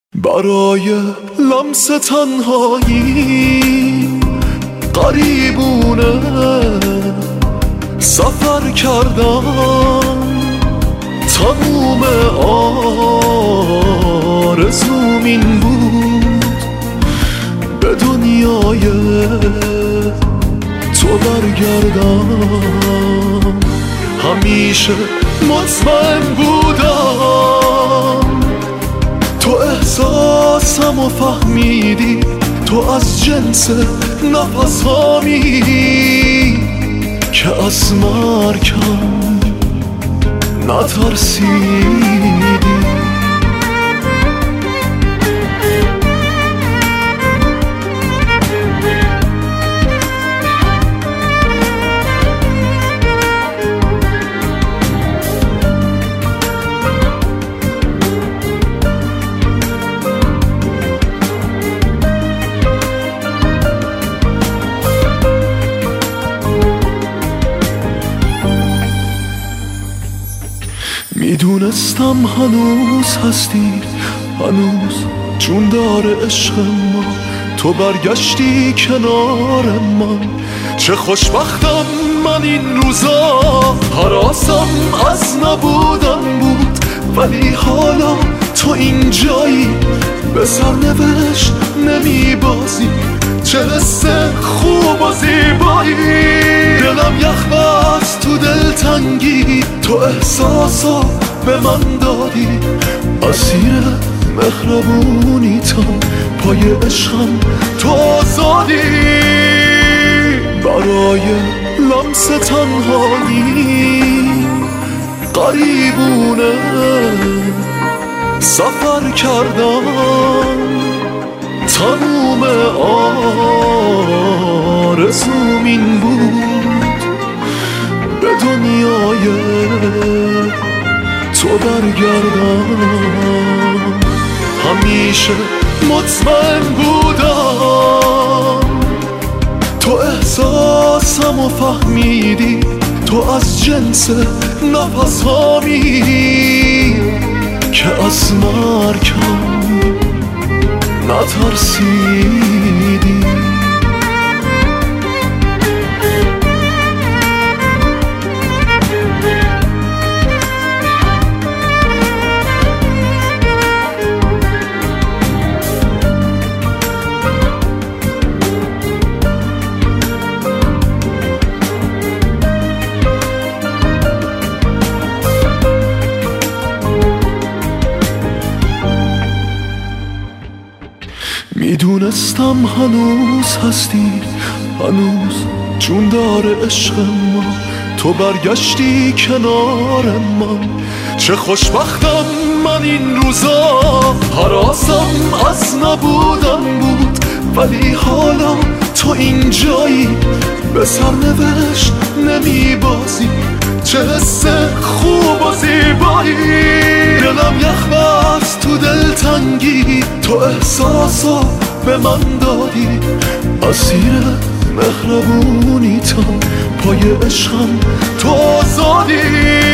برای لمس تنهایی قریبونه سفر کردم، تموم آرزوم این بود به دنیای تو برگردم. همیشه مطمئن بودم تو احساسمو فهمیدی، تو از جنس نفس هامی که از مرگم نترسیدی. میدونستم هنوز هستی، هنوز جون داره عشق ما، تو برگشتی کنار من. چه خوشبختم من این روزا، هراسم از نبودن بود، ولی حالا تو اینجایی به سرنوشت نمیبازی. چه حس خوب و زیبایی، دلم یخ بست تو دلتنگی، تو احساسا به من دادی. اسیر مهربونیتم، پای عشقم تو آزادی. برای لمس تنهایی قریبونه سفر کردم، تموم آرزوم این بود به دنیای تو برگردم. همیشه مطمئن بودم تو احساسمو فهمیدی، تو از جنس نفس هامی که از مرگم نترسیدی. میدونستم هنوز هستی، هنوز جون داره عشق ما، تو برگشتی کنار من. چه خوشبختم من این روزا، هراسم از نبودن بود، ولی حالا تو اینجایی به سرنوشت نمیبازی. چه حس خوب و زیبایی، دلم یخ بست تو دلتنگی، تو احساسا به من دادی. اسیر مهربونیتم، پای عشقم تو آزادی.